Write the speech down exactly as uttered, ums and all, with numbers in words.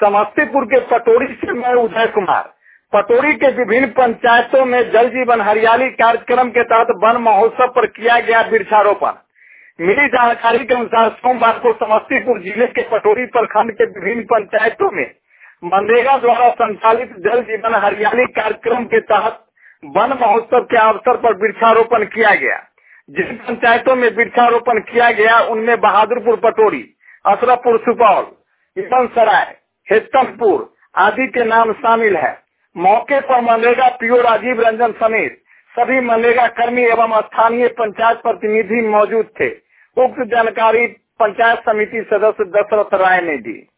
समस्तीपुर के पटोरी से मैं उदय कुमार। पटोरी के विभिन्न पंचायतों में जल जीवन हरियाली कार्यक्रम के तहत वन महोत्सव पर किया गया वृक्षारोपण। मिली जानकारी के अनुसार सोमवार को समस्तीपुर जिले के पटोरी प्रखंड के विभिन्न पंचायतों में मनरेगा द्वारा संचालित जल जीवन हरियाली कार्यक्रम के तहत वन महोत्सव के अवसर पर वृक्षारोपण किया गया। जिन पंचायतों में वृक्षारोपण किया गया उनमें बहादुरपुर पटोरी, असरापुर सुपौल, इवन सराय, हेतमपुर आदि के नाम शामिल है। मौके पर मनरेगा पीओ राजीव रंजन समेत सभी मनरेगा कर्मी एवं स्थानीय पंचायत प्रतिनिधि मौजूद थे। उक्त जानकारी पंचायत समिति सदस्य दशरथ राय ने दी।